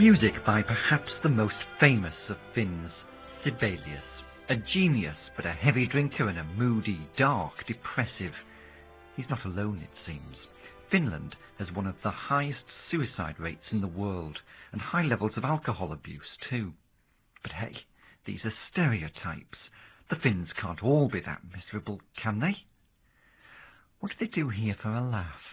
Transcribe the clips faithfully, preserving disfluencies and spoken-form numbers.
Music by perhaps the most famous of Finns, Sibelius. A genius, but a heavy drinker and a moody, dark, depressive. He's not alone, it seems. Finland has one of the highest suicide rates in the world, and high levels of alcohol abuse too. But hey, these are stereotypes. The Finns can't all be that miserable, can they? What do they do here for a laugh?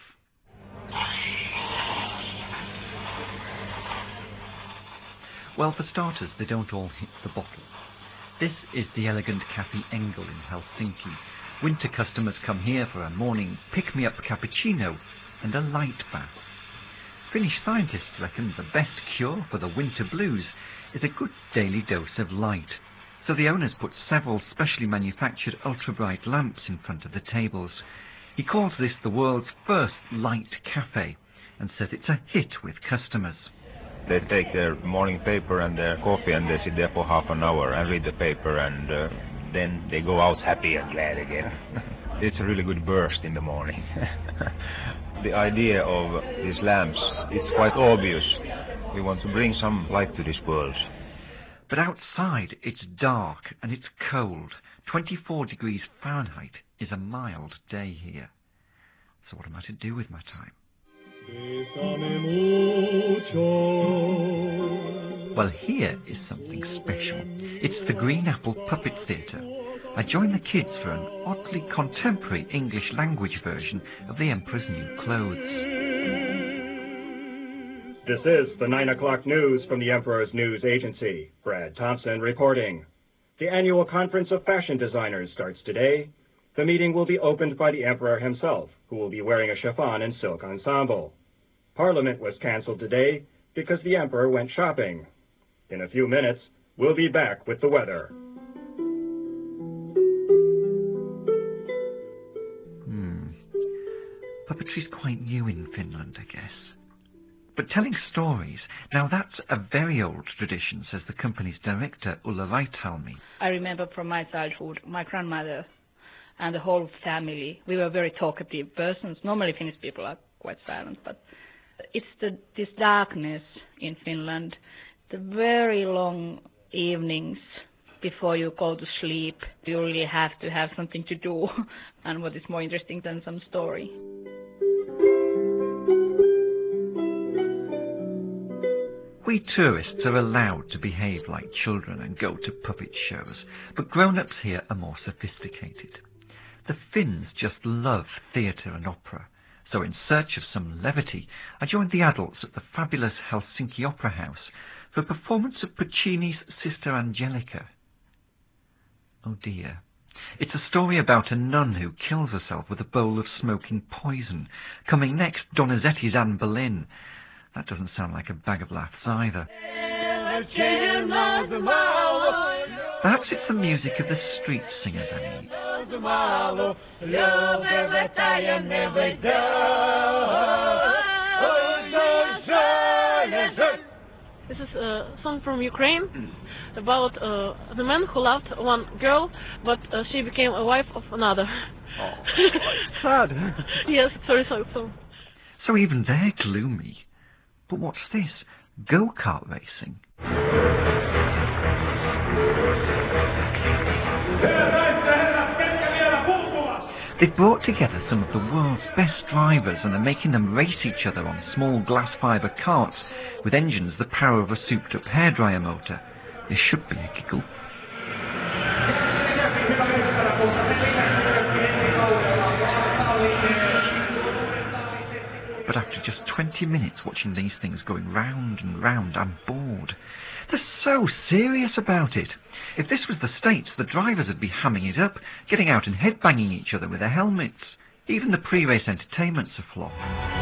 Well, for starters, they don't all hit the bottle. This is the elegant Cafe Engel in Helsinki. Winter customers come here for a morning pick-me-up cappuccino and a light bath. Finnish scientists reckon the best cure for the winter blues is a good daily dose of light. So the owners put several specially manufactured ultra-bright lamps in front of the tables. He calls this the world's first light cafe and says it's a hit with customers. They take their morning paper and their coffee and they sit there for half an hour and read the paper, and uh, then they go out happy and glad again. It's a really good burst in the morning. The idea of these lamps, it's quite obvious. We want to bring some light to this world. But outside it's dark and it's cold. twenty-four degrees Fahrenheit is a mild day here. So what am I to do with my time? Well, here is something special. It's the Green Apple Puppet Theatre. I joined the kids for an oddly contemporary English language version of The Emperor's New Clothes. This is the nine o'clock news from the Emperor's News Agency. Brad Thompson reporting. The annual conference of fashion designers starts today. The meeting will be opened by the Emperor himself, who will be wearing a chiffon and silk ensemble. Parliament was cancelled today because the Emperor went shopping. In a few minutes, we'll be back with the weather. Hmm. Puppetry's quite new in Finland, I guess. But telling stories, now that's a very old tradition, says the company's director, Ulla Raithalmi. I remember from my childhood, my grandmother and the whole family, we were very talkative persons. Normally Finnish people are quite silent, but it's the, this darkness in Finland, the very long evenings before you go to sleep. You really have to have something to do, and what is more interesting than some story. We tourists are allowed to behave like children and go to puppet shows, but grown-ups here are more sophisticated. The Finns just love theatre and opera, so in search of some levity, I joined the adults at the fabulous Helsinki Opera House for a performance of Puccini's Sister Angelica. Oh dear. It's a story about a nun who kills herself with a bowl of smoking poison. Coming next, Donizetti's Anne Boleyn. That doesn't sound like a bag of laughs either. Perhaps it's the music of the street singers I need. This is a song from Ukraine about uh, the man who loved one girl, but uh, she became a wife of another. Oh, sad. Yes, it's very sad song. So even they're gloomy. But what's this? Go-kart racing? They've brought together some of the world's best drivers and are making them race each other on small glass fibre carts with engines the power of a souped-up hairdryer motor. There should be a giggle. But after just twenty minutes watching these things going round and round, I'm bored. They're so serious about it. If this was the States, the drivers would be hamming it up, getting out and headbanging each other with their helmets. Even the pre-race entertainment's a flop.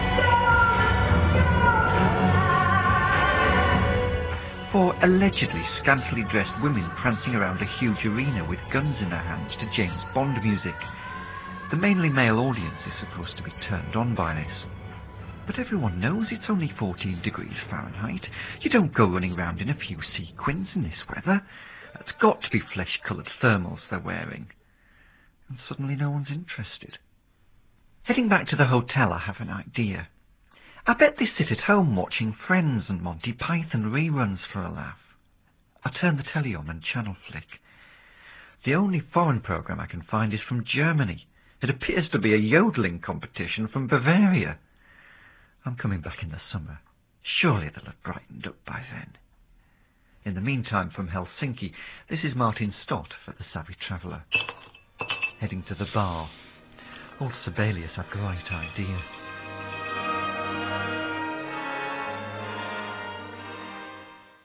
Four allegedly scantily dressed women prancing around a huge arena with guns in their hands to James Bond music. The mainly male audience is supposed to be turned on by this. But everyone knows it's only fourteen degrees Fahrenheit. You don't go running round in a few sequins in this weather. It's got to be flesh-coloured thermals they're wearing. And suddenly no one's interested. Heading back to the hotel, I have an idea. I bet they sit at home watching Friends and Monty Python reruns for a laugh. I turn the telly on and channel flick. The only foreign programme I can find is from Germany. It appears to be a yodeling competition from Bavaria. I'm coming back in the summer. Surely they'll have brightened up by then. In the meantime, from Helsinki, this is Martin Stott for The Savvy Traveller. Heading to the bar. Old Sibelius had a great idea.